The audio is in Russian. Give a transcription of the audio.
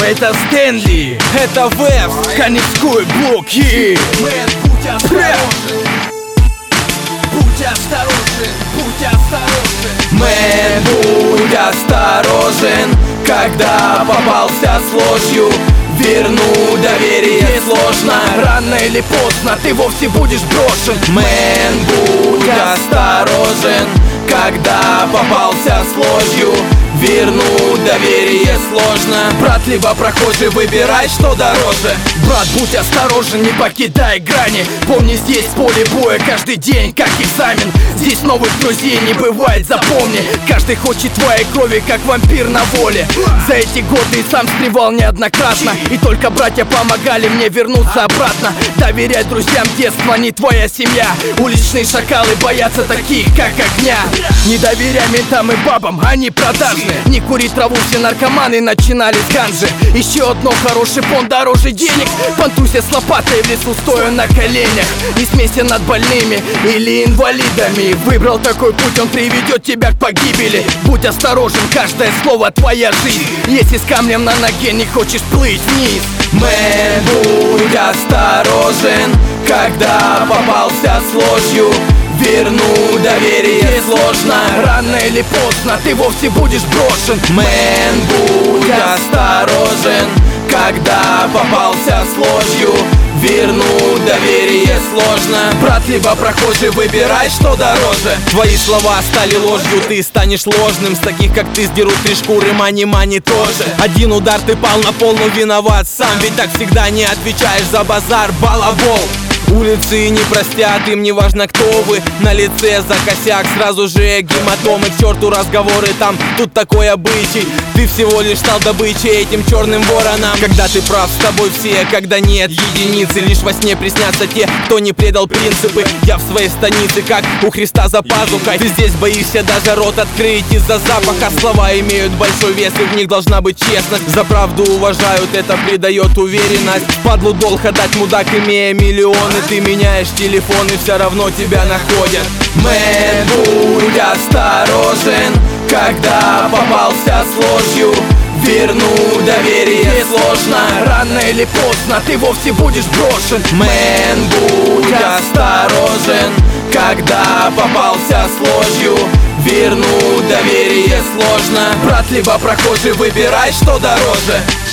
это Стэнли, это Вэвс, Каневской блок, Мэн, будь осторожен. Будь осторожен, будь осторожен. Мэн, будь осторожен, когда попался с ложью. Вернуть доверие сложно, рано или поздно ты вовсе будешь брошен. Мэн, будь осторожен, когда попался с ложью. Вернуть доверие сложно. Брат, либо прохожий, выбирай, что дороже. Брат, будь осторожен, не покидай грани. Помни, здесь поле боя каждый день, как экзамен. Здесь новых друзей не бывает, запомни. Каждый хочет твоей крови, как вампир на воле. За эти годы и сам стревал неоднократно, и только братья помогали мне вернуться обратно. Доверяй друзьям детства, не твоя семья. Уличные шакалы боятся таких, как огня. Не доверяй ментам и бабам, они продажные. Не кури траву, все наркоманы начинали с ганжи. Еще одно, хороший фон дороже денег. Понтуйся с лопатой в лесу, стоя на коленях. Не смейся над больными или инвалидами. Выбрал такой путь, он приведет тебя к погибели. Будь осторожен, каждое слово твоя жизнь. Если с камнем на ноге не хочешь плыть вниз. Мэн, будь осторожен, когда попался с ложью. Вернуть доверие сложно, рано или поздно ты вовсе будешь брошен. Мэн, будь осторожен, когда попался с ложью. Вернуть доверие сложно. Брат, либо прохожий, выбирай, что дороже. Твои слова стали ложью, ты станешь ложным. С таких, как ты, сдерут 3 шкуры, мани-мани тоже. Один удар, ты пал на пол, но виноват сам. Ведь так всегда не отвечаешь за базар, балабол. Улицы не простят, им не важно, кто вы. На лице за косяк, сразу же гематомы. К черту разговоры там, тут такой обычай. Ты всего лишь стал добычей этим черным воронам. Когда ты прав, с тобой все, когда нет единицы. Лишь во сне приснятся те, кто не предал принципы. Я в своей станице, как у Христа за пазухой. Ты здесь боишься даже рот открыть из-за запаха. Слова имеют большой вес, и в них должна быть честность. За правду уважают, это придает уверенность. Падлу долг отдать, мудак, имея миллионы. Ты меняешь телефон, и все равно тебя находят. Мэн, будь осторожен, когда попался с ложью. Вернуть доверие сложно, рано или поздно ты вовсе будешь брошен. Мэн, будь осторожен, когда попался с ложью. Вернуть доверие сложно. Брат, либо прохожий, выбирай, что дороже.